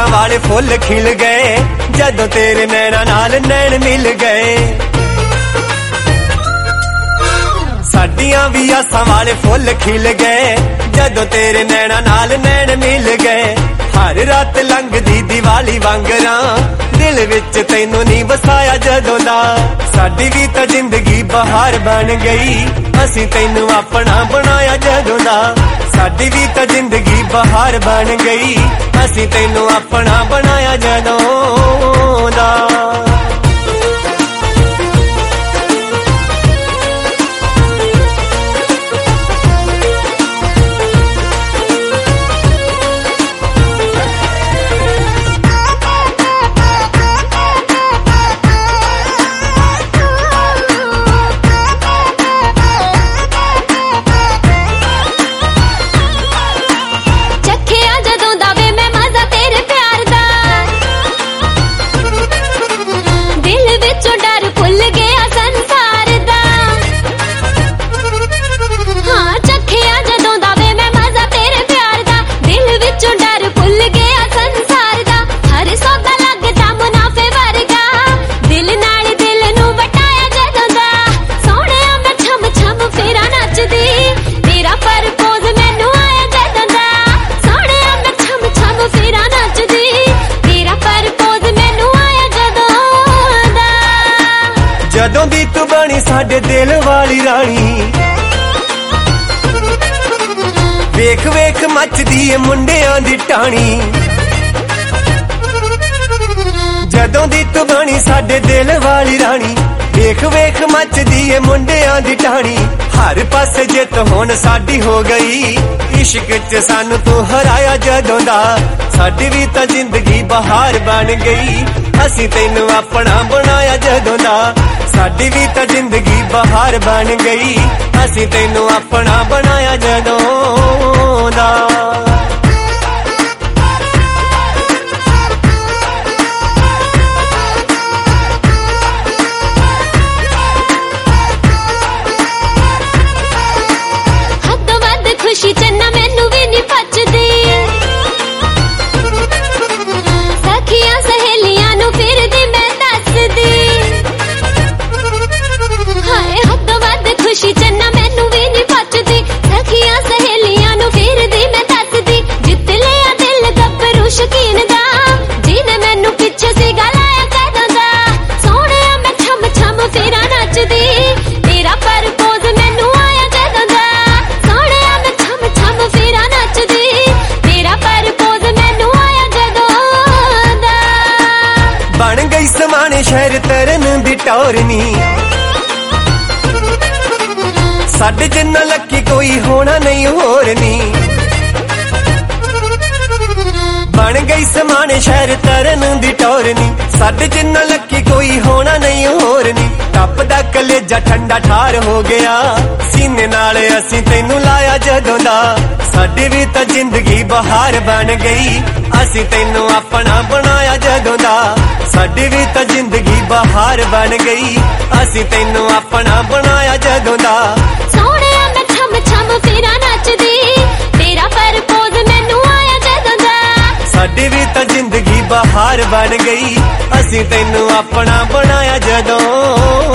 आसां वाले फुल खिल गए जदों तेरे नैना नाल नैन मिल गए। साडियां भी आसां वाले फुल खिल गए जदों तेरे नैना नाल नैन मिल गए। हर रात लंघदी दिवाली वांगरां दिल विच तैनू नहीं वसाया जदों दा। साडी भी तां जिंदगी बहार बन गई असीं तैनू अपना बनाया जदों दा। साडी भी तां जिंदगी बहार बन गई असीं तैनू अपना बनाया जदों दा। जदों दी तू बनी साडे दिल वाली रानी वेख वेख मचदी ए मुंडियां दी टाणी। जदों दी तू बनी साडे दिल वाली रानी वेख वेख मचदी ए मुंडियां दी टाणी। हर पासे जित हुण साडी हो गई इश्क च सानू तू हराया जदों दा। साडी भी तां जिंदगी बहार बन गई असीं तैनू अपना बनाया जदों दा। साडी भी तां जिंदगी बहार बन गई असीं तैनू अपना बनाया जदों दा। हद वध खुशी चन्ना मैनू भी नहीं पचदी सखियां सहेलियां नू फिर दी मैं दसदी। खुशी चन्ना मैनू भी नहीं पचदी सखियां सहेलियां नू फिर दी मैं दसदी। जित लिया दिल गब्बरू शकीन दा जिने मैनू पिछे सीगा लाया कदों दा। सोहणिया मैं छम छम फिरा नचदी तेरा परपोज मैनू आया जदों दा। सोहणिया मैं छम छम फिरा नचदी तेरा परपोज मैनू आया जदों दा। बन गई समाने शहर तरन दी टोरनी साडे जिन्ना लकी कोई होना नहीं होर नी। बन गई समाने शहर तरन दी टोरनी साडे जिन्ना लकी कोई होना नहीं होर नी। टपदा कलेजा ठंडा ठार हो गया सीने नाल असीं तैनू लाया जदों दा। साडी भी तां जिंदगी बहार बन गई असीं तैनू अपना बनाया जदों दा। साडी भी तां जिंदगी बहार बन गई असीं तैनू अपना बनाया जदों दा। सोहणिया मैं छम छम फिरा नचदी तेरा परपोज मैनू आया जदों दा। साडी भी तां जिंदगी बहार बन गई असीं तैनू अपना बनाया जदों